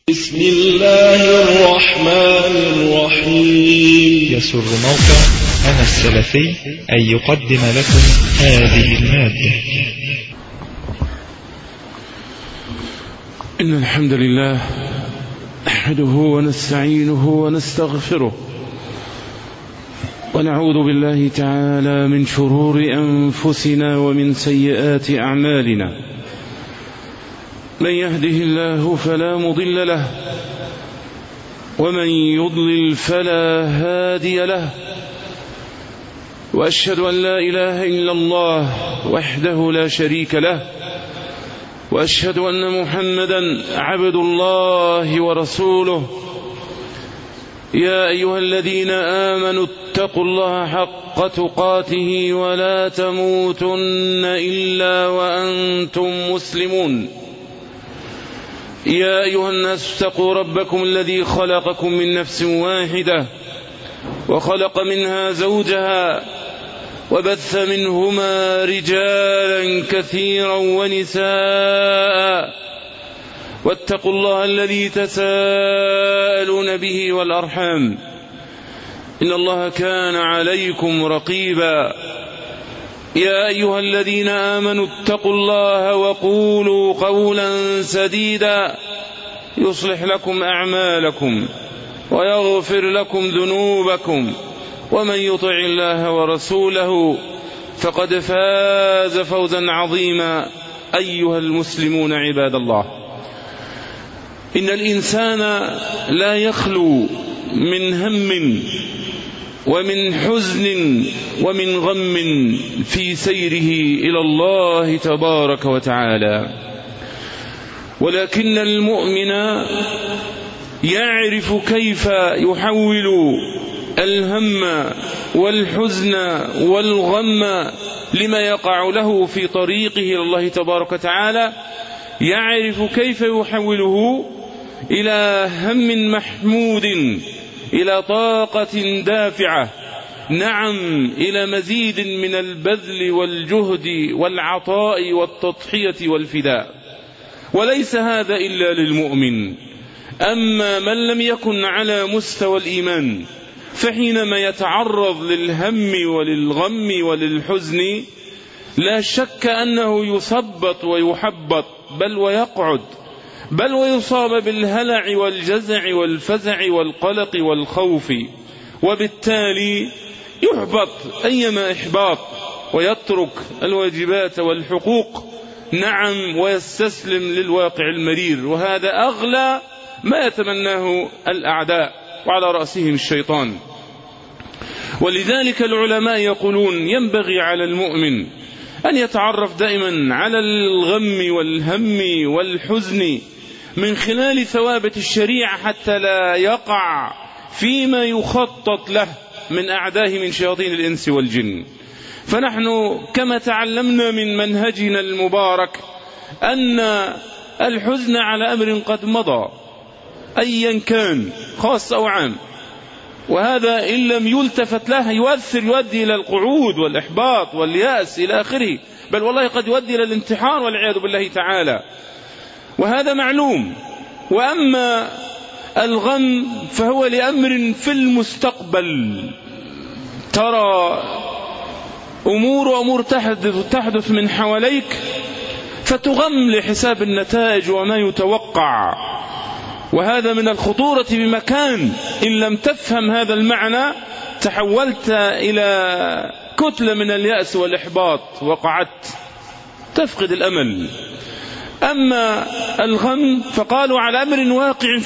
بسم الله الرحمن الرحيم. يسر موقع أنا السلفي أن يقدم لكم هذه المادة. إن الحمد لله نحمده ونستعينه ونستغفره ونعوذ بالله تعالى من شرور أنفسنا ومن سيئات أعمالنا. من يهده الله فلا مضل له ومن يضلل فلا هادي له، وأشهد أن لا إله إلا الله وحده لا شريك له، وأشهد أن محمدا عبد الله ورسوله. يا أيها الذين آمنوا اتقوا الله حق تقاته ولا تموتن إلا وأنتم مسلمون. يا أيها الناس اتقوا ربكم الذي خلقكم من نفس واحدة وخلق منها زوجها وبث منهما رجالا كثيرا ونساء، واتقوا الله الذي تساءلون به والأرحام إن الله كان عليكم رقيبا. يا أيها الذين آمنوا اتقوا الله وقولوا قولا سديدا يصلح لكم أعمالكم ويغفر لكم ذنوبكم، ومن يطع الله ورسوله فقد فاز فوزا عظيما. أيها المسلمون عباد الله، إن الإنسان لا يخلو من هم ومن حزن ومن غم في سيره إلى الله تبارك وتعالى، ولكن المؤمن يعرف كيف يحول الهم والحزن والغم لما يقع له في طريقه إلى الله تبارك وتعالى، يعرف كيف يحوله إلى هم محمود، إلى طاقة دافعة، نعم، إلى مزيد من البذل والجهد والعطاء والتضحية والفداء. وليس هذا إلا للمؤمن. أما من لم يكن على مستوى الإيمان، فحينما يتعرض للهم وللغم وللحزن لا شك أنه يثبط ويحبط، بل ويقعد، بل ويصاب بالهلع والجزع والفزع والقلق والخوف، وبالتالي يحبط أيما إحباط ويترك الواجبات والحقوق، نعم، ويستسلم للواقع المرير. وهذا أغلى ما يتمناه الأعداء، وعلى رأسهم الشيطان. ولذلك العلماء يقولون ينبغي على المؤمن أن يتعرف دائما على الغم والهم والحزن من خلال ثوابت الشريعة، حتى لا يقع فيما يخطط له من أعدائه من شياطين الإنس والجن. فنحن كما تعلمنا من منهجنا المبارك أن الحزن على أمر قد مضى أيا كان، خاص أو عام، وهذا إن لم يلتفت له يؤدي إلى القعود والإحباط واليأس إلى آخره، بل والله قد يؤدي إلى الانتحار والعياذ بالله تعالى، وهذا معلوم. وأما الغم فهو لأمر في المستقبل، ترى أمور تحدث من حواليك فتغم لحساب النتائج وما يتوقع، وهذا من الخطورة بمكان. إن لم تفهم هذا المعنى تحولت إلى كتلة من اليأس والإحباط، وقعدت تفقد الأمل. أما الغم فقالوا على أمر واقع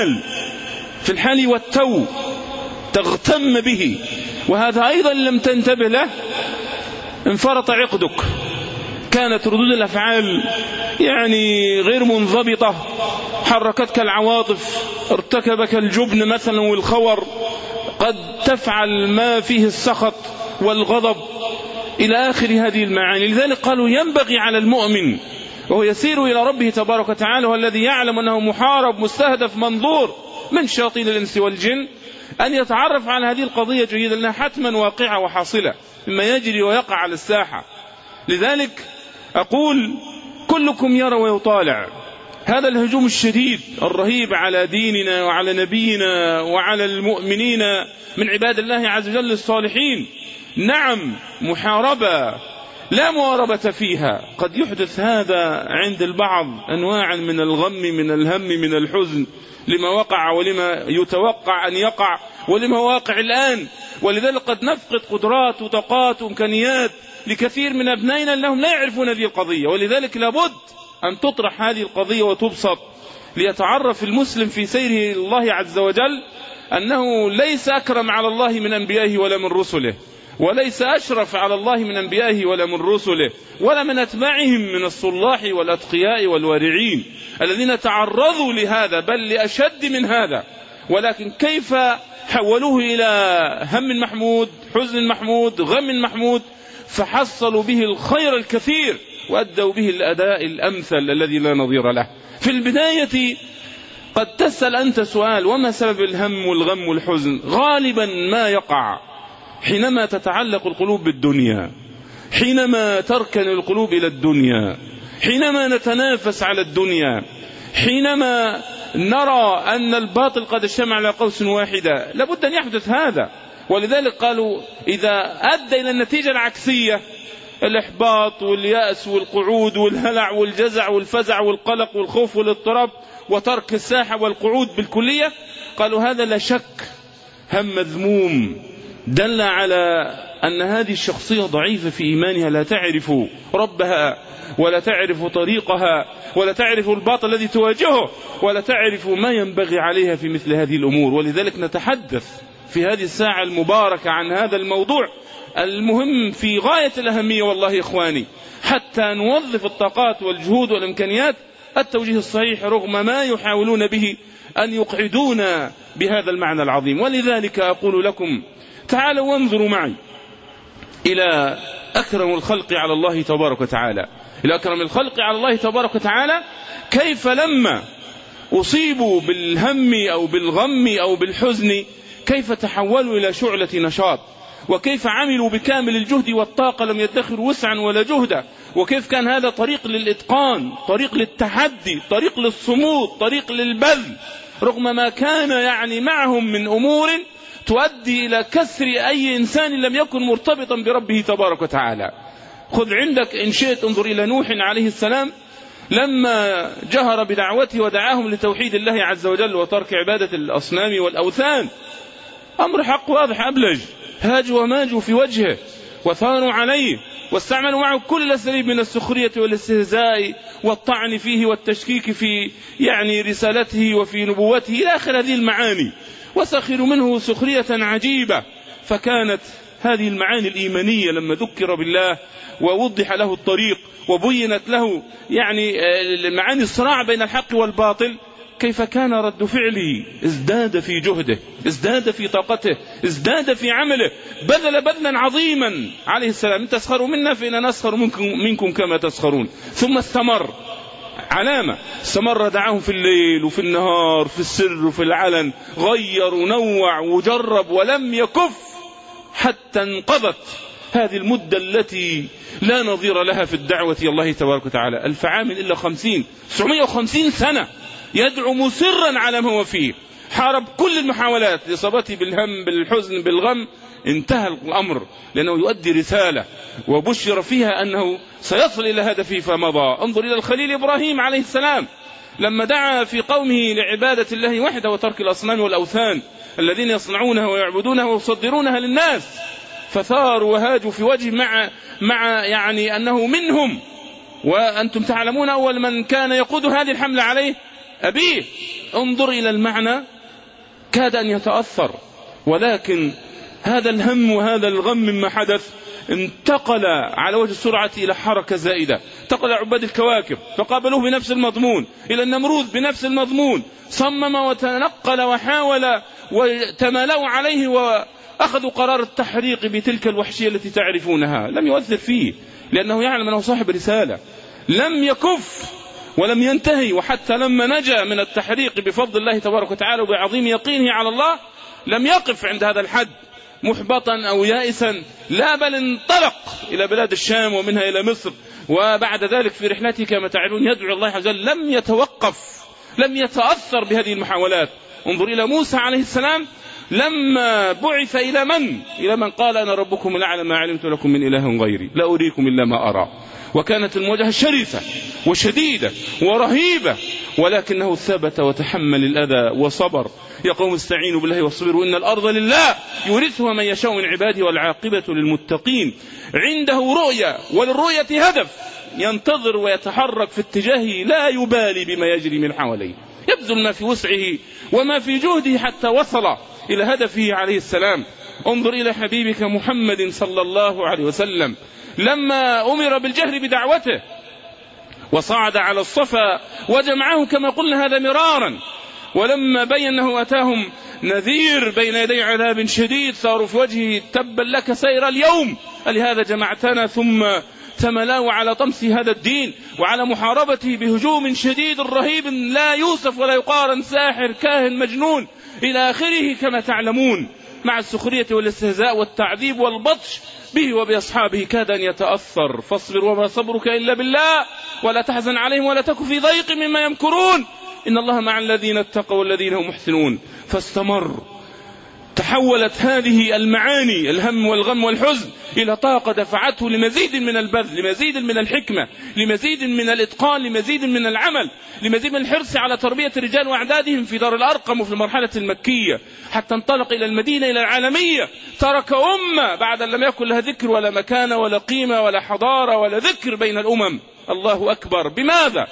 في الحال والتو، تغتم به، وهذا أيضا لم تنتبه له انفرط عقدك، كانت ردود الأفعال يعني غير منضبطة، حركتك العواطف، ارتكبك الجبن مثلا والخور، قد تفعل ما فيه السخط والغضب إلى آخر هذه المعاني. لذلك قالوا ينبغي على المؤمن وهو يسير إلى ربه تبارك وتعالى، هو الذي يعلم أنه محارب مستهدف منظور من شياطين الإنس والجن، أن يتعرف على هذه القضية جيدا، لأنها حتما واقعة وحاصلة مما يجري ويقع على الساحة. لذلك أقول كلكم يرى ويطالع، هذا الهجوم الشديد الرهيب على ديننا وعلى نبينا وعلى المؤمنين من عباد الله عز وجل الصالحين، نعم محاربة لا مواربة فيها. قد يحدث هذا عند البعض أنواعا من الغم، من الهم، من الحزن لما وقع ولما يتوقع أن يقع ولما واقع الآن. ولذلك قد نفقد قدرات وطاقات وإمكانيات لكثير من أبنائنا أنهم لا يعرفون هذه القضية. ولذلك لابد أن تطرح هذه القضية وتبسط، ليتعرف المسلم في سيره الله عز وجل أنه ليس أكرم على الله من أنبيائه ولا من رسله، وليس أشرف على الله من أنبيائه ولا من رسله ولا من أتباعهم من الصلاح والأتقياء والورعين الذين تعرضوا لهذا، بل لأشد من هذا، ولكن كيف حولوه إلى هم محمود، حزن محمود، غم محمود، فحصلوا به الخير الكثير وأدوا به الأداء الأمثل الذي لا نظير له. في البداية قد تسأل أنت سؤال: وما سبب الهم والغم والحزن؟ غالبا ما يقع حينما تتعلق القلوب بالدنيا، حينما تركن القلوب إلى الدنيا، حينما نتنافس على الدنيا، حينما نرى أن الباطل قد اجتمع على قوس واحدة. لابد أن يحدث هذا. ولذلك قالوا إذا أدى إلى النتيجة العكسية، الإحباط واليأس والقعود والهلع والجزع والفزع والقلق والخوف والاضطراب وترك الساحة والقعود بالكلية، قالوا هذا لا شك هم مذموم دل على أن هذه الشخصية ضعيفة في إيمانها، لا تعرف ربها ولا تعرف طريقها ولا تعرف الباطل الذي تواجهه ولا تعرف ما ينبغي عليها في مثل هذه الأمور. ولذلك نتحدث في هذه الساعة المباركة عن هذا الموضوع المهم في غاية الأهمية والله إخواني، حتى نوظف الطاقات والجهود والإمكانيات التوجيه الصحيح رغم ما يحاولون به أن يقعدونا بهذا المعنى العظيم. ولذلك أقول لكم تعالوا وانظروا معي إلى أكرم الخلق على الله تبارك وتعالى، إلى أكرم الخلق على الله تبارك وتعالى، كيف لما أصيبوا بالهم أو بالغم أو بالحزن كيف تحولوا إلى شعلة نشاط، وكيف عملوا بكامل الجهد والطاقة لم يدخروا وسعا ولا جهدا، وكيف كان هذا طريق للإتقان، طريق للتحدي، طريق للصمود، طريق للبذل، رغم ما كان يعني معهم من أمور تؤدي إلى كسر أي إنسان لم يكن مرتبطا بربه تبارك وتعالى. خذ عندك إن شئت انظر إلى نوح عليه السلام لما جهر بدعوته ودعاهم لتوحيد الله عز وجل وترك عبادة الأصنام والأوثان، أمر حق واضح أبلج، هاجوا وماجوا في وجهه وثاروا عليه واستعملوا معه كل الأساليب من السخرية والاستهزاء والطعن فيه والتشكيك في يعني رسالته وفي نبوته إلى آخر هذه المعاني، وسخروا منه سخرية عجيبة. فكانت هذه المعاني الإيمانية لما ذكر بالله ووضح له الطريق وبينت له يعني معاني الصراع بين الحق والباطل، كيف كان رد فعله؟ ازداد في جهده، ازداد في طاقته، ازداد في عمله، بذل بذلا عظيما عليه السلام. إن تسخروا منا فإننا نسخر منكم كما تسخرون. ثم استمر علامة، استمر دعاهم في الليل وفي النهار، في السر وفي العلن، غير ونوع وجرب ولم يكف حتى انقضت هذه المدة التي لا نظير لها في الدعوة إلى الله تبارك وتعالى، 1000 عام إلا 950 سنة يدعو مصرا على ما هو فيه، حارب كل المحاولات لإصابته بالهم بالحزن بالغم، انتهى الأمر لأنه يؤدي رسالة وبشر فيها أنه سيصل إلى هدفه فمضى. انظر إلى الخليل إبراهيم عليه السلام لما دعا في قومه لعبادة الله وحده وترك الأصنام والأوثان الذين يصنعونها ويعبدونها ويصدرونها للناس، فثاروا وهاجوا في وجه مع يعني أنه منهم. وأنتم تعلمون أول من كان يقود هذه الحملة عليه أبيه. انظر إلى المعنى، كاد أن يتأثر، ولكن هذا الهم وهذا الغم مما حدث انتقل على وجه السرعة إلى حركة زائدة، انتقل عباد الكواكب فقابلوه بنفس المضمون، إلى النمروذ بنفس المضمون، صمم وتنقل وحاول وتمالوا عليه وأخذوا قرار التحريق بتلك الوحشية التي تعرفونها. لم يؤثر فيه لأنه يعلم أنه صاحب رسالة، لم يكف ولم ينتهي. وحتى لما نجا من التحريق بفضل الله تبارك وتعالى وبعظيم يقينه على الله لم يقف عند هذا الحد محبطا أو يائسا، لا بل انطلق إلى بلاد الشام ومنها إلى مصر وبعد ذلك في رحلته كما تعلمون يدعو الله عز وجل، لم يتوقف، لم يتأثر بهذه المحاولات. انظر إلى موسى عليه السلام لما بعث إلى من قال أنا ربكم الأعلى ما علمت لكم من إله غيري لا أريكم إلا ما أرى، وكانت المواجهة شرسة وشديدة ورهيبة، ولكنه ثبت وتحمل الأذى وصبر. يا قوم استعينوا بالله واصبروا إن الأرض لله يورثها من يشاء من عباده والعاقبة للمتقين. عنده رؤية وللرؤية هدف، ينتظر ويتحرك في اتجاهه لا يبالي بما يجري من حواليه، يبذل ما في وسعه وما في جهده حتى وصل إلى هدفه عليه السلام. انظر إلى حبيبك محمد صلى الله عليه وسلم لما أمر بالجهر بدعوته وصعد على الصفا وجمعه كما قلنا هذا مرارا، ولما بين أنه أتاهم نذير بين يدي عذاب شديد صاروا في وجهه تبا لك سير اليوم لهذا جمعتنا، ثم تملأوا على طمس هذا الدين وعلى محاربته بهجوم شديد رهيب لا يوصف ولا يقارن، ساحر كاهن مجنون إلى آخره كما تعلمون، مع السخرية والاستهزاء والتعذيب والبطش به وبأصحابه كاد أن يتأثر. فاصبر وما صبرك إلا بالله ولا تحزن عليهم ولا تك في ضيق مما يمكرون إن الله مع الذين اتقوا والذين هم محسنون. فاستمر. تحولت هذه المعاني الهم والغم والحزن إلى طاقة دفعته لمزيد من البذل، لمزيد من الحكمة، لمزيد من الإتقان، لمزيد من العمل، لمزيد من الحرص على تربية الرجال وأعدادهم في دار الأرقم وفي المرحلة المكية، حتى انطلق إلى المدينة إلى العالمية. ترك أمة بعد أن لم يكن لها ذكر ولا مكانة ولا قيمة ولا حضارة ولا ذكر بين الأمم. الله أكبر. بماذا؟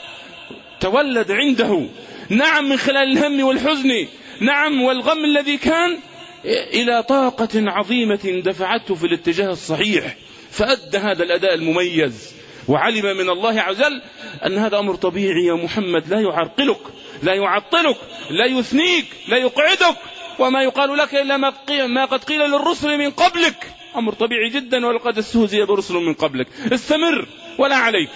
تولد عنده نعم من خلال الهم والحزن، نعم والغم الذي كان، إلى طاقة عظيمة دفعته في الاتجاه الصحيح، فأدى هذا الأداء المميز، وعلم من الله عز وجل أن هذا أمر طبيعي يا محمد، لا يعرقلك، لا يعطلك، لا يثنيك، لا يقعدك، وما يقال لك إلا ما قد قيل للرسل من قبلك، أمر طبيعي جدا ولقد استهزئ برسل من قبلك. استمر ولا عليك.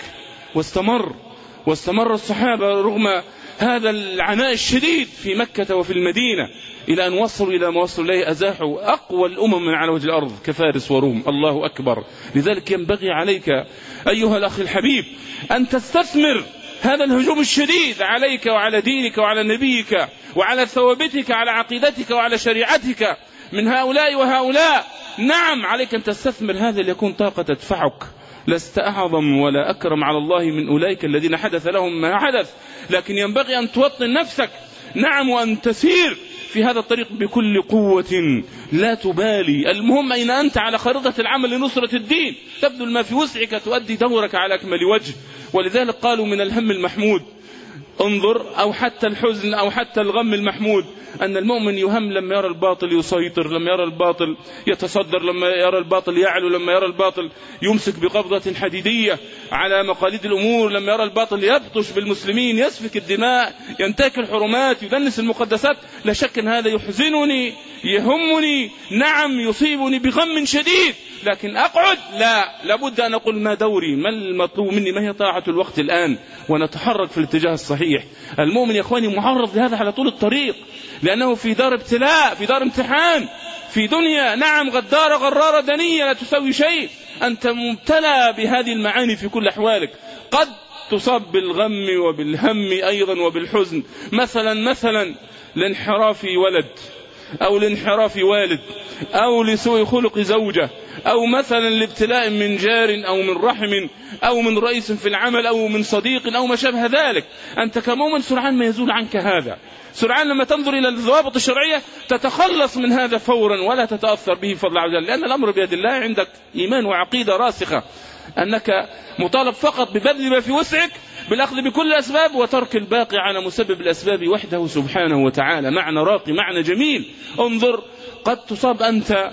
واستمر الصحابة رغم هذا العناء الشديد في مكة وفي المدينة إلى أن وصلوا إلى ما وصلوا إليه، أزاحوا أقوى الأمم من على وجه الأرض كفارس وروم. الله أكبر. لذلك ينبغي عليك أيها الأخ الحبيب أن تستثمر هذا الهجوم الشديد عليك وعلى دينك وعلى نبيك وعلى ثوابتك على عقيدتك وعلى شريعتك من هؤلاء وهؤلاء. نعم عليك أن تستثمر هذا ليكون طاقة تدفعك. لست أعظم ولا أكرم على الله من أولئك الذين حدث لهم ما حدث، لكن ينبغي أن توطن نفسك، نعم، وأن تسير في هذا الطريق بكل قوة لا تبالي. المهم أين أنت على خريطة العمل لنصرة الدين، تبذل ما في وسعك، تؤدي دورك على أكمل وجه. ولذلك قالوا من الهم المحمود، انظر، أو حتى الحزن أو حتى الغم المحمود، أن المؤمن يهم لما يرى الباطل يسيطر، لما يرى الباطل يتصدر، لما يرى الباطل يعلو، لما يرى الباطل يمسك بقبضة حديدية على مقاليد الأمور، لما يرى الباطل يبطش بالمسلمين، يسفك الدماء، ينتهك الحرمات، يدنس المقدسات. لا شك أن هذا يحزنني، يهمني، نعم يصيبني بغم شديد، لكن أقعد؟ لا، لابد أن أقول ما دوري، ما المطلوب مني، ما هي طاعة الوقت الآن، ونتحرك في الاتجاه الصحيح. المؤمن يا إخواني معرض لهذا على طول الطريق، لأنه في دار ابتلاء، في دار امتحان، في دنيا نعم غدارة غرارة دنية لا تسوي شيء. أنت مبتلى بهذه المعاني في كل أحوالك. قد تصاب بالغم وبالهم أيضا وبالحزن، مثلا لانحراف ولد، أو لانحراف والد، أو لسوء خلق زوجة، أو مثلا لابتلاء من جار أو من رحم أو من رئيس في العمل أو من صديق أو ما شابه ذلك. أنت كمؤمن سرعان ما يزول عنك هذا، سرعان لما تنظر إلى الضوابط الشرعية تتخلص من هذا فورا ولا تتأثر به بفضل الله عز وجل، لأن الأمر بيد الله. عندك إيمان وعقيدة راسخة أنك مطالب فقط ببذل ما في وسعك، بالأخذ بكل الأسباب وترك الباقي على مسبب الأسباب وحده سبحانه وتعالى. معنى راقي، معنى جميل. انظر، قد تصاب أنت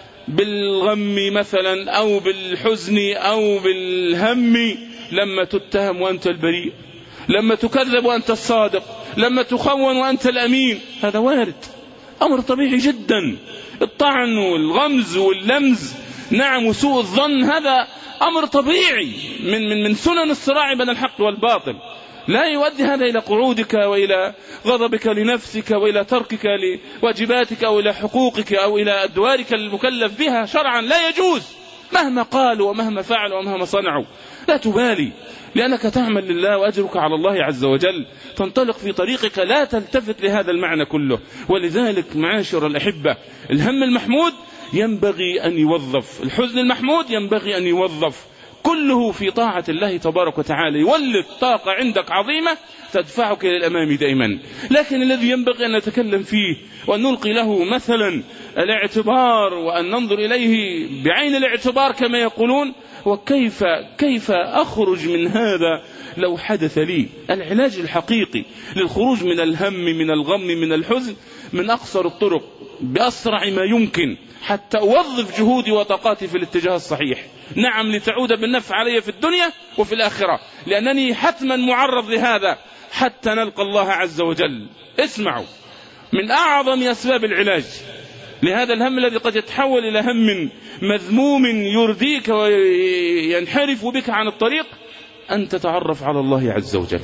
بالغم مثلا أو بالحزن أو بالهم لما تتهم وأنت البريء، لما تكذب وأنت الصادق، لما تخون وأنت الأمين. هذا وارد، أمر طبيعي جدا. الطعن والغمز واللمز، نعم، وسوء الظن، هذا أمر طبيعي من سنن الصراع بين الحق والباطل. لا يؤدي هذا إلى قعودك وإلى غضبك لنفسك وإلى تركك لواجباتك أو إلى حقوقك أو إلى أدوارك المكلف بها شرعا، لا يجوز. مهما قالوا ومهما فعلوا ومهما صنعوا لا تبالي، لأنك تعمل لله وأجرك على الله عز وجل، تنطلق في طريقك لا تلتفت لهذا المعنى كله. ولذلك معاشر الأحبة، الهم المحمود ينبغي أن يوظف، الحزن المحمود ينبغي أن يوظف، كله في طاعة الله تبارك وتعالى، يولد طاقة عندك عظيمة تدفعك إلى الأمام دائما. لكن الذي ينبغي أن نتكلم فيه وأن نلقي له مثلا الاعتبار وأن ننظر إليه بعين الاعتبار كما يقولون، وكيف أخرج من هذا لو حدث لي. العلاج الحقيقي للخروج من الهم من الغم من الحزن من أقصر الطرق بأسرع ما يمكن حتى أوظف جهودي وطاقاتي في الاتجاه الصحيح، نعم، لتعود بالنفع علي في الدنيا وفي الآخرة، لأنني حتما معرض لهذا حتى نلقى الله عز وجل. اسمعوا، من أعظم أسباب العلاج لهذا الهم الذي قد يتحول إلى هم مذموم يرديك وينحرف بك عن الطريق، أن تتعرف على الله عز وجل.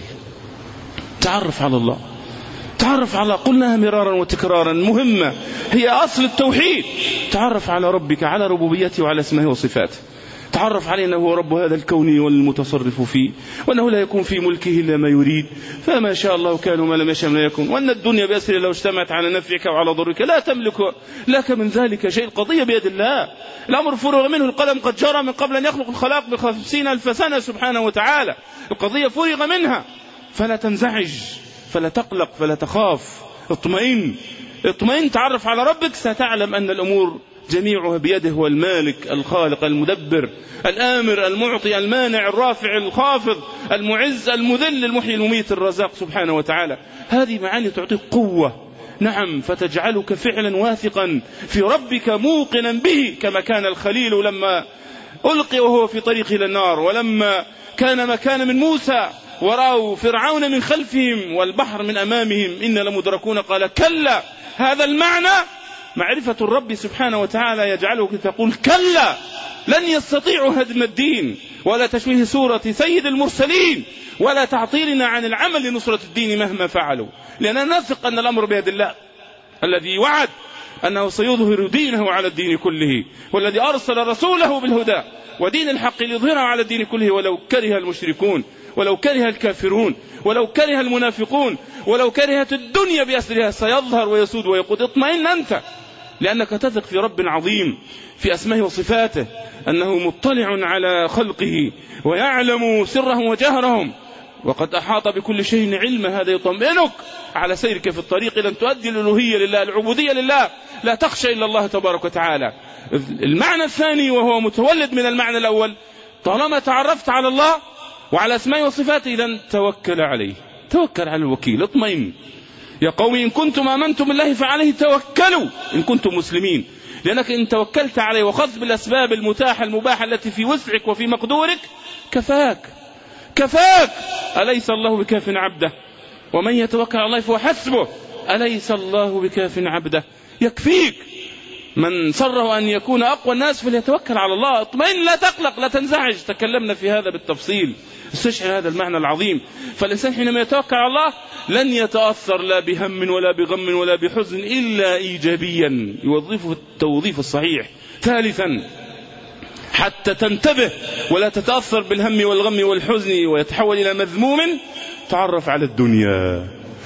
تعرف على الله، تعرف على، قلناها مرارا وتكرارا، مهمة، هي أصل التوحيد. تعرف على ربك، على ربوبيته وعلى اسمه وصفاته. تعرف عليه أنه هو رب هذا الكون والمتصرف فيه، وأنه لا يكون في ملكه إلا ما يريد، فما شاء الله كان وما لم يشاء لا يكون، وأن الدنيا بأسر لو اجتمعت على نفعك وعلى ضرك لا تملك لك من ذلك شيء، القضية بيد الله، الأمر فرغ منه، القلم قد جرى من قبل أن يخلق الخلاق ب50,000 سنة سبحانه وتعالى، القضية فرغ منها، فلا تنزعج، فلا تقلق، فلا تخاف، اطمئن، تعرف على ربك، ستعلم أن الأمور جميعها بيده، هو المالك الخالق المدبر الآمر المعطي المانع الرافع الخافض المعز المذل المحيي المميت الرزاق سبحانه وتعالى. هذه معاني تعطيك قوة، نعم، فتجعلك فعلا واثقا في ربك موقنا به، كما كان الخليل لما ألقي وهو في طريقه إلى النار، ولما كان مكان من موسى ورأوا فرعون من خلفهم والبحر من أمامهم إن لمدركون، قال كلا. هذا المعنى معرفة الرب سبحانه وتعالى يجعلك تقول كلا، لن يستطيعوا هدم الدين ولا تشويه سورة سيد المرسلين ولا تعطيلنا عن العمل لنصرة الدين مهما فعلوا، لأننا نثق أن الأمر بيد الله الذي وعد أنه سيظهر دينه على الدين كله، والذي أرسل رسوله بالهدى ودين الحق ليظهره على الدين كله ولو كره المشركون، ولو كره الكافرون، ولو كره المنافقون، ولو كرهت الدنيا بأسرها، سيظهر ويسود ويقود. اطمئن أنت، لأنك تثق في رب عظيم في أسمائه وصفاته، أنه مطلع على خلقه ويعلم سرهم وجهرهم، وقد أحاط بكل شيء علما. هذا يطمئنك على سيرك في الطريق إلى أن تؤدي الألوهية لله، العبودية لله، لا تخشى إلا الله تبارك وتعالى. المعنى الثاني وهو متولد من المعنى الأول، طالما تعرفت على الله وعلى أسمائه وصفاته إذن توكل عليه، توكل على الوكيل، اطمئن. يا قوم إن كنتم آمنتم بالله فعليه توكلوا إن كنتم مسلمين، لأنك إن توكلت عليه وخذ بالأسباب المتاحة المباحة التي في وسعك وفي مقدورك كفاك. أليس الله بكاف عبده؟ ومن يتوكل على الله فهو حسبه. أليس الله بكاف عبده؟ يكفيك. من سره أن يكون أقوى الناس فليتوكل على الله. اطمئن، لا تقلق، لا تنزعج، تكلمنا في هذا بالتفصيل، استشعر هذا المعنى العظيم. فالإنسان حينما يتوكل على الله لن يتأثر لا بهم ولا بغم ولا بحزن إلا إيجابيا، يوظفه التوظيف الصحيح. ثالثا، حتى تنتبه ولا تتأثر بالهم والغم والحزن ويتحول إلى مذموم، تعرف على الدنيا.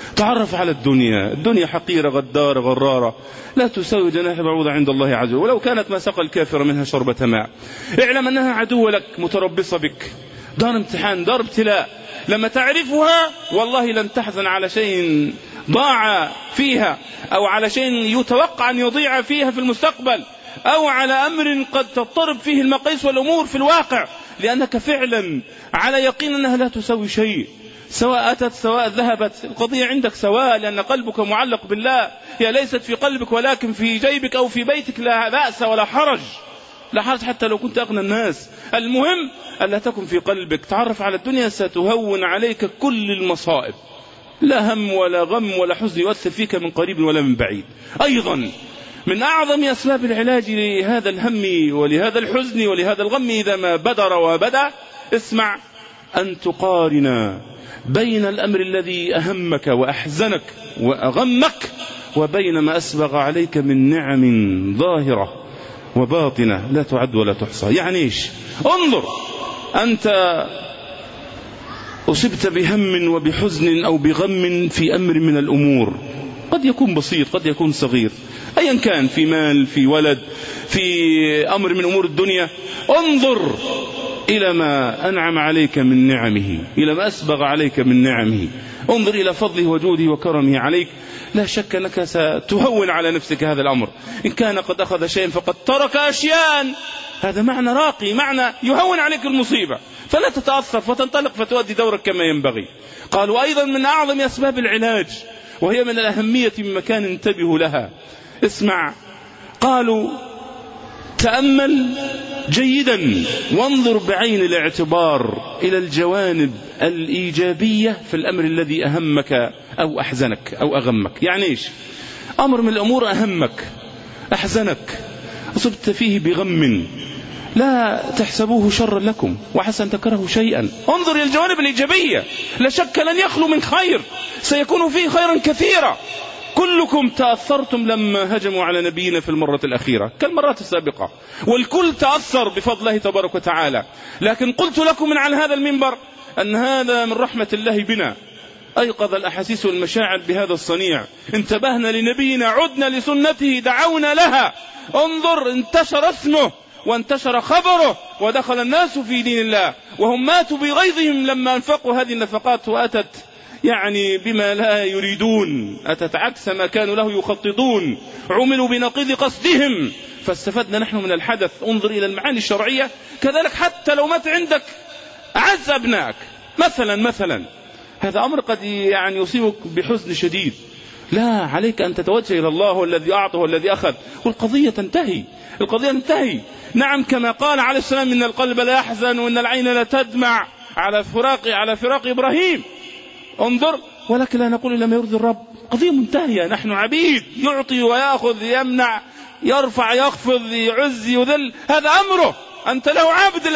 الدنيا حقيرة غدارة غرارة، لا تساوي جناح بعوضة عند الله عز وجل، ولو كانت ما سقى الكافر منها شربة ماء. اعلم أنها عدو لك، متربصة بك، دار امتحان، دار ابتلاء. لما تعرفها والله لن تحزن على شيء ضاع فيها، أو على شيء يتوقع أن يضيع فيها في المستقبل، أو على أمر قد تضطرب فيه المقاييس والأمور في الواقع، لأنك فعلا على يقين أنها لا تسوي شيء، سواء أتت سواء ذهبت، القضية عندك سواء، لأن قلبك معلق بالله. هي ليست في قلبك ولكن في جيبك أو في بيتك، لا بأس ولا حرج، لا حرج حتى لو كنت أغنى الناس. المهم ألا تكن في قلبك. تعرف على الدنيا ستهون عليك كل المصائب، لا هم ولا غم ولا حزن يؤثر فيك من قريب ولا من بعيد. أيضا من أعظم أسباب العلاج لهذا الهم ولهذا الحزن ولهذا الغم إذا ما بدر وبدأ، اسمع، أن تقارن بين الأمر الذي أهمك وأحزنك وأغمك وبين ما أسبغ عليك من نعم ظاهرة وباطنة لا تعد ولا تحصى. يعني إيش؟ انظر، أنت أصبت بهم وبحزن أو بغم في أمر من الأمور، قد يكون بسيط قد يكون صغير، أيا كان، في مال، في ولد، في أمر من أمور الدنيا. انظر إلى ما أنعم عليك من نعمه، إلى ما أسبغ عليك من نعمه، انظر إلى فضله وجوده وكرمه عليك. لا شك أنك ستهون على نفسك هذا الأمر. إن كان قد أخذ شيئا فقد ترك أشياء، هذا معنى راقي، معنى يهون عليك المصيبة، فلا تتأثر فتنطلق فتؤدي دورك كما ينبغي. قالوا أيضا من أعظم أسباب العلاج، وهي من الأهمية من مكان انتبهوا لها. اسمع، قالوا تأمل جيدا وانظر بعين الاعتبار إلى الجوانب الإيجابية في الأمر الذي أهمك أو أحزنك أو أغمك. يعني إيش؟ أمر من الأمور أهمك، أحزنك، أصبت فيه بغم، لا تحسبوه شرا لكم وحسن أن تكرهوا شيئا. انظر إلى الجوانب الإيجابية، لا شك لن يخلو من خير، سيكون فيه خيرا كثيرا. كلكم تأثرتم لما هجموا على نبينا في المرة الأخيرة كالمرات السابقة، والكل تأثر بفضل الله تبارك وتعالى. لكن قلت لكم من على هذا المنبر أن هذا من رحمة الله بنا، أيقظ الأحاسيس والمشاعر بهذا الصنيع، انتبهنا لنبينا، عدنا لسنته، دعونا لها. انظر، انتشر اسمه وانتشر خبره ودخل الناس في دين الله، وهم ماتوا بغيظهم لما أنفقوا هذه النفقات، وأتت يعني بما لا يريدون، أتت عكس ما كانوا له يخططون، عملوا بنقيض قصدهم، فاستفدنا نحن من الحدث. انظر إلى المعاني الشرعية. كذلك حتى لو مات عندك أعز أبنائك مثلا هذا أمر قد يعني يصيبك بحزن شديد، لا، عليك أن تتوجه إلى الله، هو الذي أعطى والذي أخذ، والقضية تنتهي، القضية تنتهي. نعم، كما قال عليه السلام إن القلب لا يحزن وإن العين لا تدمع على فراق إبراهيم. انظر، ولكن لا نقول إلا ما يرضي الرب، قضية منتهية، نحن عبيد، يعطي ويأخذ، يمنع، يرفع، يخفض، يعز، يذل، هذا أمره، أنت له عبد،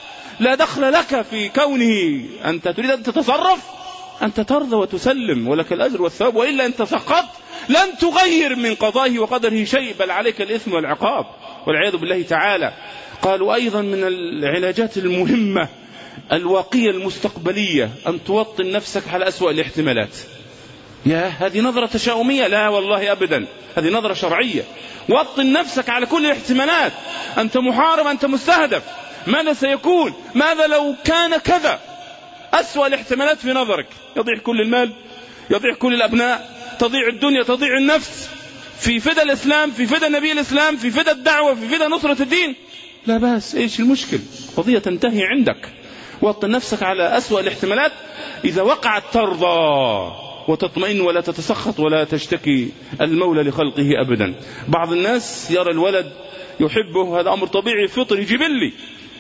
لا دخل لك في كونه. أنت تريد أن تتصرف، أنت ترضى وتسلم ولك الأجر والثواب، وإلا أنت سقطت لن تغير من قضائه وقدره شيء، بل عليك الإثم والعقاب والعياذ بالله تعالى. قالوا أيضا من العلاجات المهمة الواقية المستقبلية أن توطن نفسك على أسوأ الاحتمالات. يا هذه نظرة تشاؤمية؟ لا والله أبدا، هذه نظرة شرعية. وطن نفسك على كل الاحتمالات، أنت محارب، أنت مستهدف، ماذا سيكون؟ ماذا لو كان كذا؟ أسوأ الاحتمالات في نظرك، يضيع كل المال، يضيع كل الأبناء، تضيع الدنيا، تضيع النفس في فدى الإسلام، في فدى نبي الإسلام، في فدى الدعوة، في فدى نصرة الدين. لا بأس، إيش المشكل؟ قضية تنتهي عندك. وطن نفسك على أسوأ الاحتمالات، إذا وقعت ترضى وتطمئن ولا تتسخط ولا تشتكي المولى لخلقه أبدا. بعض الناس يرى الولد يحبه، هذا أمر طبيعي فطري جبلي،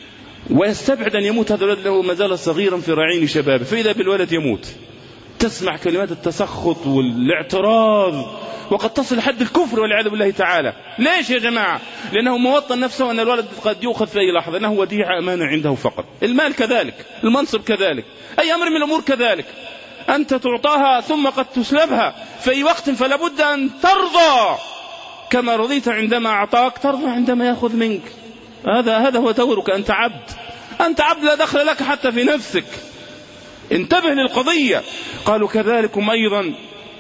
ويستبعد أن يموت هذا الولد له ما زال صغيرا في رعين شبابه، فإذا بالولد يموت تسمع كلمات التسخط والاعتراض، وقد تصل لحد الكفر والعياذ بالله تعالى. ليش يا جماعة؟ لأنه موطن نفسه أن الولد قد يؤخذ في أي لحظة، أنه وديعة أمانة عنده فقط. المال كذلك، المنصب كذلك، أي أمر من الأمور كذلك، أنت تعطاها ثم قد تسلبها في أي وقت، فلا بد أن ترضى كما رضيت عندما أعطاك، ترضى عندما يأخذ منك. هذا هو دورك، أنت عبد، أنت عبد، لا دخل لك حتى في نفسك. انتبه للقضية. قالوا كذلكم أيضا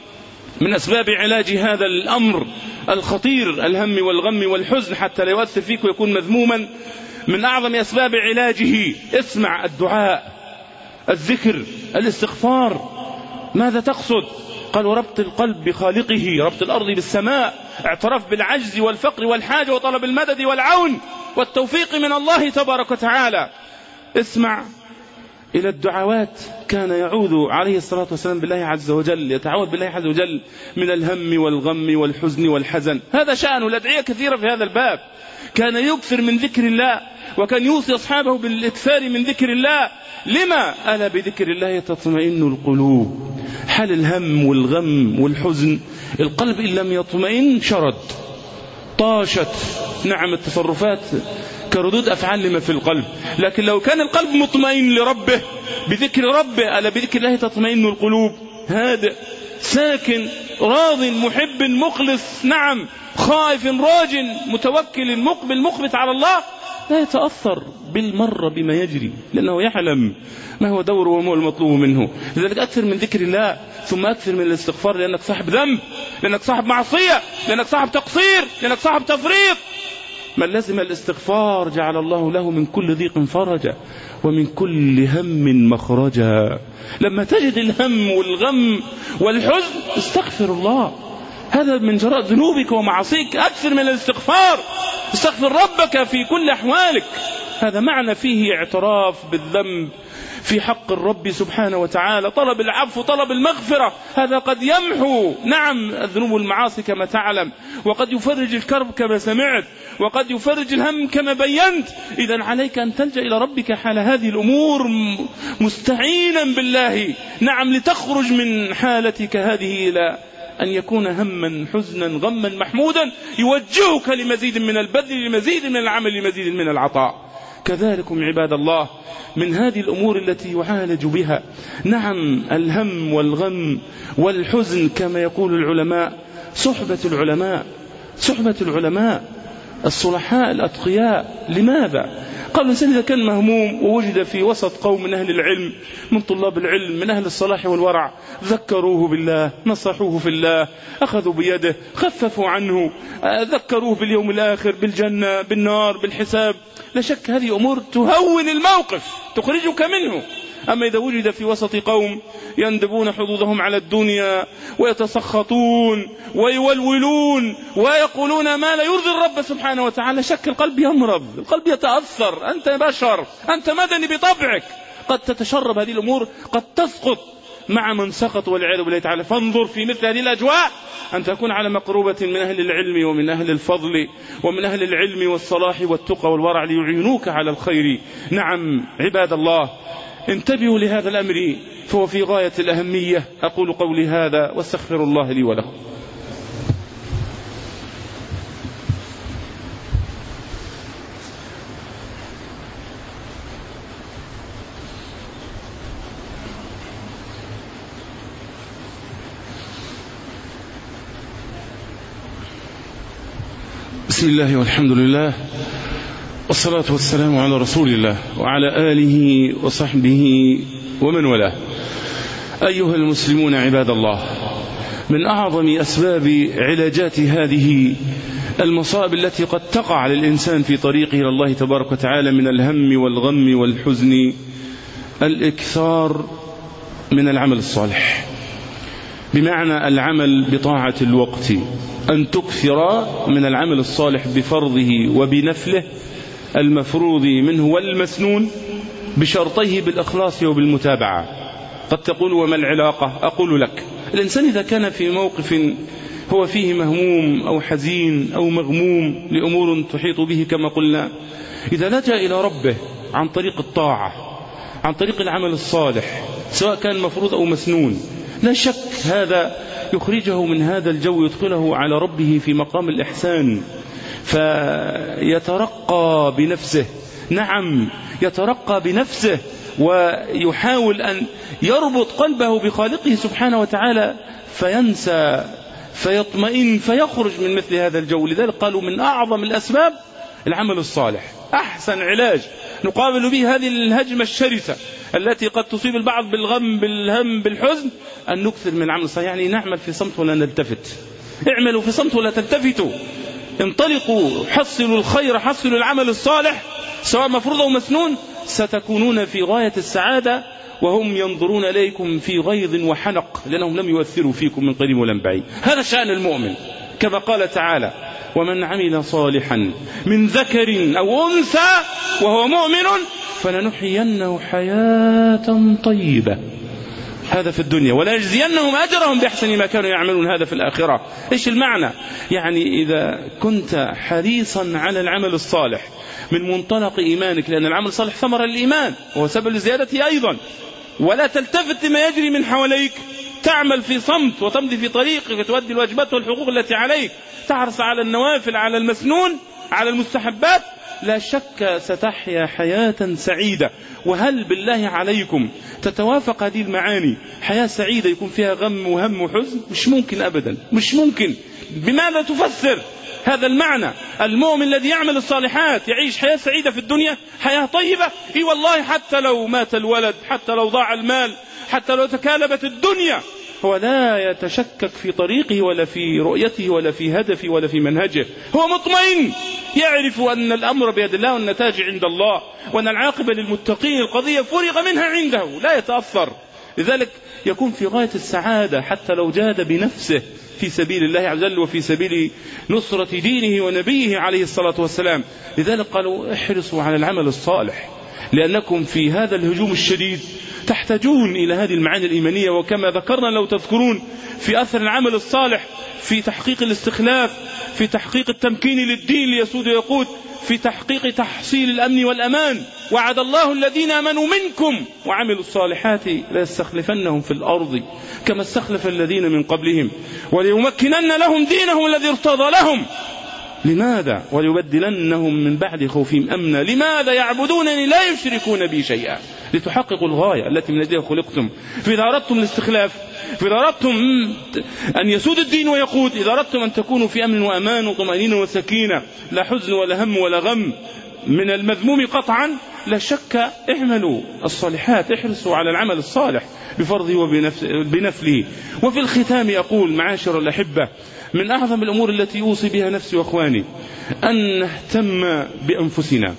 من أسباب علاج هذا الأمر الخطير، الهم والغم والحزن، حتى لا يؤثر فيك ويكون مذموما، من أعظم أسباب علاجه، اسمع، الدعاء، الذكر، الاستغفار. ماذا تقصد؟ قال وربط القلب بخالقه، ربط الأرض بالسماء، اعتراف بالعجز والفقر والحاجة وطلب المدد والعون والتوفيق من الله تبارك وتعالى. اسمع إلى الدعوات، كان يعوذ عليه الصلاة والسلام بالله عز وجل، يتعوذ بالله عز وجل من الهم والغم والحزن والحزن، هذا شأنه. الأدعية كثيرة في هذا الباب، كان يكثر من ذكر الله، وكان يوصي أصحابه بالإكثار من ذكر الله. لما؟ ألا بذكر الله تطمئن القلوب. حال الهم والغم والحزن، القلب إن لم يطمئن شرد، طاشت، نعم، التصرفات كردود أفعال لما في القلب. لكن لو كان القلب مطمئن لربه بذكر ربه، ألا بذكر الله تطمئن القلوب، هادئ، ساكن، راض محب مخلص، نعم، خائف راج متوكل مقبل مخبت على الله، لا يتأثر بالمرة بما يجري، لأنه يعلم ما هو دوره وما هو المطلوب منه. لذلك أكثر من ذكر الله، ثم أكثر من الاستغفار، لأنك صاحب ذنب، لأنك صاحب معصية، لأنك صاحب تقصير، لأنك صاحب تفريط. من لزم الاستغفار جعل الله له من كل ضيق فرجا ومن كل هم مخرجا. لما تجد الهم والغم والحزن استغفر الله، هذا من جراء ذنوبك ومعاصيك. أكثر من الاستغفار، استغفر ربك في كل أحوالك. هذا معنى فيه اعتراف بالذنب في حق الرب سبحانه وتعالى، طلب العفو، طلب المغفرة. هذا قد يمحو نعم الذنوب والمعاصي كما تعلم، وقد يفرج الكرب كما سمعت، وقد يفرج الهم كما بينت. إذن عليك أن تلجأ إلى ربك حال هذه الأمور مستعينا بالله، نعم، لتخرج من حالتك هذه إلى أن يكون هما حزنا غما محمودا يوجهك لمزيد من البذل، لمزيد من العمل، لمزيد من العطاء. كذلكم عباد الله من هذه الأمور التي يعالج بها نعم الهم والغم والحزن كما يقول العلماء صحبة العلماء، صحبة العلماء الصلحاء الأتقياء. لماذا؟ قال الإنسان إذا كان مهموم ووجد في وسط قوم من أهل العلم، من طلاب العلم، من أهل الصلاح والورع، ذكروه بالله، نصحوه في الله، أخذوا بيده، خففوا عنه، ذكروه باليوم الآخر، بالجنة، بالنار، بالحساب، لا شك هذه أمور تهون الموقف، تخرجك منه. أما إذا وجد في وسط قوم يندبون حظوظهم على الدنيا ويتسخطون ويولولون ويقولون ما لا يرضي الرب سبحانه وتعالى، شك القلب يمرض، القلب يتأثر. أنت بشر، أنت مدني بطبعك، قد تتشرب هذه الأمور، قد تسقط مع من سقط والعياذ بالله تعالى. فانظر في مثل هذه الأجواء أن تكون على مقربة من أهل العلم ومن أهل الفضل ومن أهل العلم والصلاح والتقى والورع ليعينوك على الخير. نعم عباد الله انتبهوا لهذا الأمر فهو في غاية الأهمية. أقول قولي هذا واستغفر الله لي ولكم. بسم الله والحمد لله والصلاة والسلام على رسول الله وعلى آله وصحبه ومن والاه. أيها المسلمون عباد الله، من أعظم أسباب علاجات هذه المصائب التي قد تقع على الإنسان في طريقه إلى الله تبارك وتعالى من الهم والغم والحزن الإكثار من العمل الصالح، بمعنى العمل بطاعة الوقت، أن تكثر من العمل الصالح بفرضه وبنفله المفروض منه والمسنون بشرطيه بالإخلاص وبالمتابعة. قد تقول وما العلاقة؟ أقول لك، الإنسان إذا كان في موقف هو فيه مهموم أو حزين أو مغموم لأمور تحيط به كما قلنا، إذا لجأ إلى ربه عن طريق الطاعة، عن طريق العمل الصالح سواء كان مفروض أو مسنون، لا شك هذا يخرجه من هذا الجو، يدخله على ربه في مقام الإحسان، فيترقى بنفسه. نعم يترقى بنفسه ويحاول أن يربط قلبه بخالقه سبحانه وتعالى، فينسى فيطمئن فيخرج من مثل هذا الجو. لذلك قالوا من أعظم الأسباب العمل الصالح، أحسن علاج نقابل به هذه الهجمة الشرسة التي قد تصيب البعض بالغم بالهم بالحزن، أن نكثر من العمل الصالح. يعني نعمل في صمت ولا نلتفت، اعملوا في صمت ولا تلتفتوا، انطلقوا، حصلوا الخير، حصلوا العمل الصالح سواء مفروض أو مسنون، ستكونون في غاية السعادة وهم ينظرون إليكم في غيظ وحنق، لأنهم لم يؤثروا فيكم من قريب ولا من بعيد. هذا شأن المؤمن كما قال تعالى ومن عمل صالحا من ذكر أو أنثى وهو مؤمن فلنحيينه حياة طيبة. هذا في الدنيا، ولا يجزينهم أجرهم بأحسن ما كانوا يعملون. هذا في الآخرة. إيش المعنى؟ يعني إذا كنت حريصا على العمل الصالح من منطلق إيمانك، لأن العمل الصالح ثمرة الإيمان وهو سبب لزيادته أيضا، ولا تلتفت لما يجري من حواليك، تعمل في صمت وتمضي في طريقك وتؤدي الواجبات والحقوق التي عليك، تحرص على النوافل، على المسنون، على المستحبات، لا شك ستحيا حياة سعيدة. وهل بالله عليكم تتوافق هذه المعاني؟ حياة سعيدة يكون فيها غم وهم وحزن؟ مش ممكن أبدا، مش ممكن. بماذا تفسر هذا المعنى؟ المؤمن الذي يعمل الصالحات يعيش حياة سعيدة في الدنيا، حياة طيبة. إي والله، حتى لو مات الولد، حتى لو ضاع المال، حتى لو تكالبت الدنيا، هو لا يتشكك في طريقه ولا في رؤيته ولا في هدفه ولا في منهجه. هو مطمئن، يعرف أن الأمر بيد الله والنتاج عند الله، وأن العاقبة للمتقين، القضية فرغ منها عنده، لا يتأثر. لذلك يكون في غاية السعادة حتى لو جاد بنفسه في سبيل الله عز وجل وفي سبيل نصرة دينه ونبيه عليه الصلاة والسلام. لذلك قالوا احرصوا على العمل الصالح، لأنكم في هذا الهجوم الشديد تحتاجون إلى هذه المعاني الإيمانية. وكما ذكرنا لو تذكرون في أثر العمل الصالح في تحقيق الاستخلاف، في تحقيق التمكين للدين ليسود ويقود، في تحقيق تحصيل الأمن والأمان. وعد الله الذين آمنوا منكم وعملوا الصالحات ليستخلفنهم في الأرض كما استخلف الذين من قبلهم وليمكنن لهم دينهم الذي ارتضى لهم. لماذا؟ وليبدلنهم من بعد خوفهم أمنا. لماذا؟ يعبدونني لا يشركون بي شيئا، لتحققوا الغاية التي من أجلها خلقتم. فإذا أردتم الاستخلاف، فإذا أردتم أن يسود الدين ويقود، إذا أردتم أن تكونوا في أمن وأمان وطمأنينة وسكينة، لا حزن ولا هم ولا غم من المذموم قطعا، لا شك اعملوا الصالحات، احرصوا على العمل الصالح بفرضه وبنفله. وفي الختام يقول معاشر الأحبة، من أعظم الأمور التي أوصي بها نفسي وأخواني أن نهتم بأنفسنا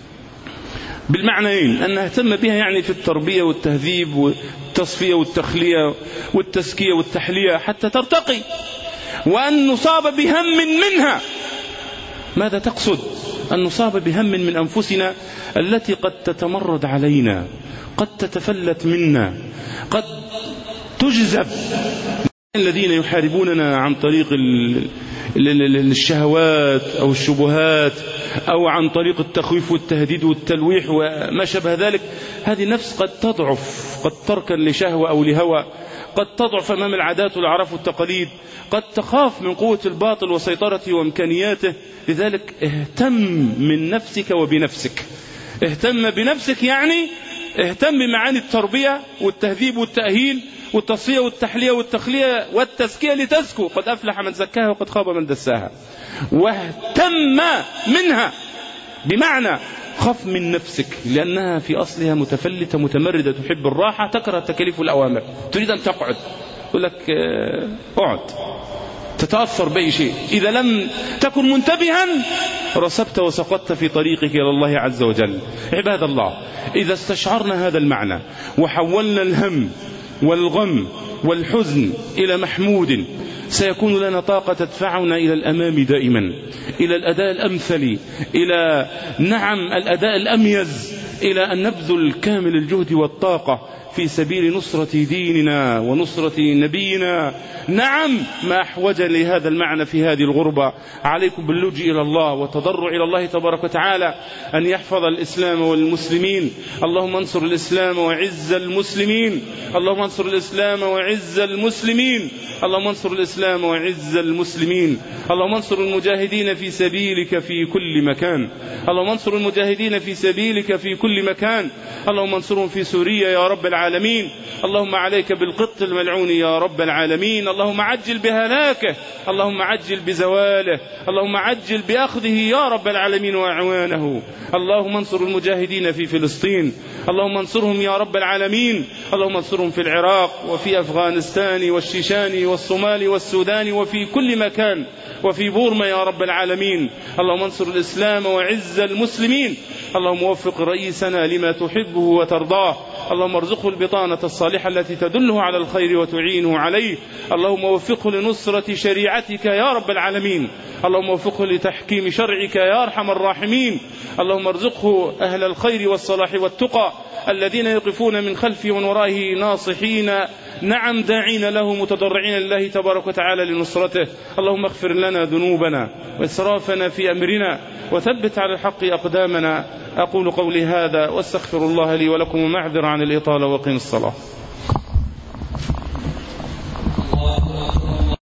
بالمعنيين. أن نهتم بها يعني في التربية والتهذيب والتصفية والتخلية والتزكية والتحلية حتى ترتقي، وأن نصاب بهم منها. ماذا تقصد؟ أن نصاب بهم من أنفسنا التي قد تتمرد علينا، قد تتفلت منا، قد تجذب الذين يحاربوننا عن طريق الشهوات أو الشبهات أو عن طريق التخويف والتهديد والتلويح وما شابه ذلك. هذه النفس قد تضعف، قد تركن لشهوة أو لهوى، قد تضعف أمام العادات والأعراف والتقاليد، قد تخاف من قوة الباطل وسيطرته وإمكانياته. لذلك اهتم من نفسك وبنفسك. اهتم بنفسك يعني اهتم بمعاني التربية والتهذيب والتأهيل والتصفية والتحلية والتخلية والتزكية لتزكو. قد أفلح من زكاها وقد خاب من دساها. واهتم منها بمعنى خف من نفسك، لأنها في أصلها متفلتة متمردة، تحب الراحة، تكره التكاليف والأوامر، تريد أن تقعد، يقول لك اقعد، تتأثر بأي شيء. إذا لم تكن منتبها رسبت وسقطت في طريقك إلى الله عز وجل. عباد الله، إذا استشعرنا هذا المعنى وحولنا الهم والغم والحزن إلى محمود، سيكون لنا طاقة تدفعنا إلى الأمام دائما، إلى الأداء الأمثل، إلى الأداء الأميز، إلى أن نبذل كامل الجهد والطاقة في سبيل نصرة ديننا ونصرة نبينا. نعم، ما أحوج لهذا المعنى في هذه الغربة. عليكم باللجوء إلى الله والتضرع إلى الله تبارك وتعالى أن يحفظ الإسلام والمسلمين. اللهم انصر الإسلام وعز المسلمين، اللهم انصر الإسلام وعز المسلمين، اللهم انصر الإسلام وعز المسلمين. اللهم انصر المجاهدين في سبيلك في كل مكان، اللهم انصر المجاهدين في سبيلك في كل مكان. اللهم انصرهم في سوريا يا رب العالمين. اللهم عليك بالقط الملعون يا رب العالمين. اللهم عجل بهلاكه، اللهم عجل بزواله، اللهم عجل بأخذه يا رب العالمين وأعوانه. اللهم انصر المجاهدين في فلسطين، اللهم انصرهم يا رب العالمين. اللهم انصرهم في العراق وفي أفغانستان والشيشان والصومال والسودان وفي كل مكان، وفي بورما يا رب العالمين. اللهم انصر الإسلام وعز المسلمين. اللهم وفق رئيسنا لما تحبه وترضاه. اللهم ارزقه البطانة الصالحة التي تدله على الخير وتعينه عليه. اللهم وفقه لنصرة شريعتك يا رب العالمين. اللهم وفقه لتحكيم شرعك يا أرحم الراحمين. اللهم ارزقه أهل الخير والصلاح والتقى الذين يقفون من خلفه ومن ورائه ناصحين، نعم داعين له متضرعين لله تبارك وتعالى لنصرته. اللهم اغفر لنا ذنوبنا وإسرافنا في أمرنا وثبت على الحق أقدامنا. أقول قولي هذا واستغفر الله لي ولكم ومعذر عن الإطالة وقم الصلاة.